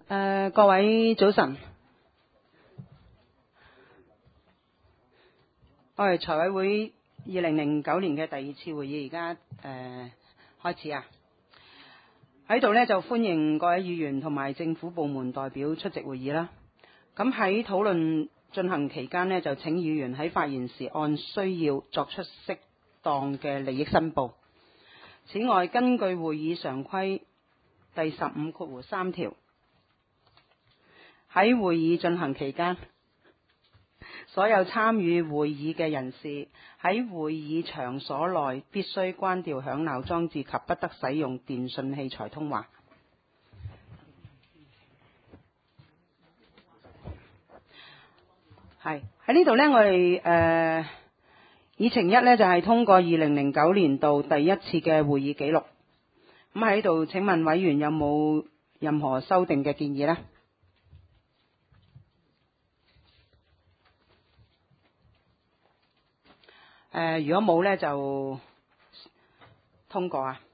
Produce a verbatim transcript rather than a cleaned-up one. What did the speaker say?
呃、各位早晨，我係財委會二零零九年嘅第二次會議，而家誒開始啊！喺度呢，就歡迎各位議員同埋政府部門代表出席會議啦。咁喺討論進行期間呢，就請議員喺發言時按需要作出適當嘅利益申報。此外，根據會議常規第十五括三條，喺會議進行期間，所有參與會議嘅人士喺會議場所內必須關掉響鬧裝置及不得使用電訊器材通話。係喺呢度呢，我哋誒議程一呢，就係通過二零零九年度第一次嘅會議記錄。咁喺度請問委員有冇任何修訂嘅建議呢？誒、呃，如果冇呢，就通過啊。